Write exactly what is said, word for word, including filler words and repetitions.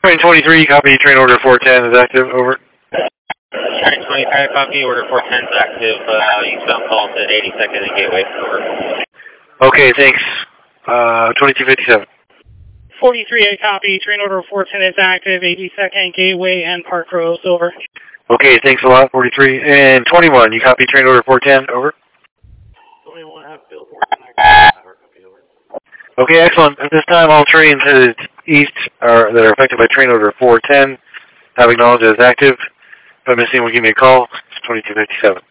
Train twenty-three, copy. Train order four ten is active. Over. Train twenty-five, copy. Order four ten is active. Uh, eastbound calls at eighty-second and Gateway. Over. Okay, thanks. Uh, twenty-two fifty-seven. forty-three, I copy. Train order four ten is active. eighty-second Gateway and Park Rose. Over. Okay, thanks a lot. forty-three. And twenty-one, you copy. Train order four ten. Over. twenty-one, have billboard. Over. Okay, excellent. At this time, all trains headed east are, that are affected by train order four ten have acknowledged as active. If I'm missing, will give me a call. It's twenty-two fifty-seven.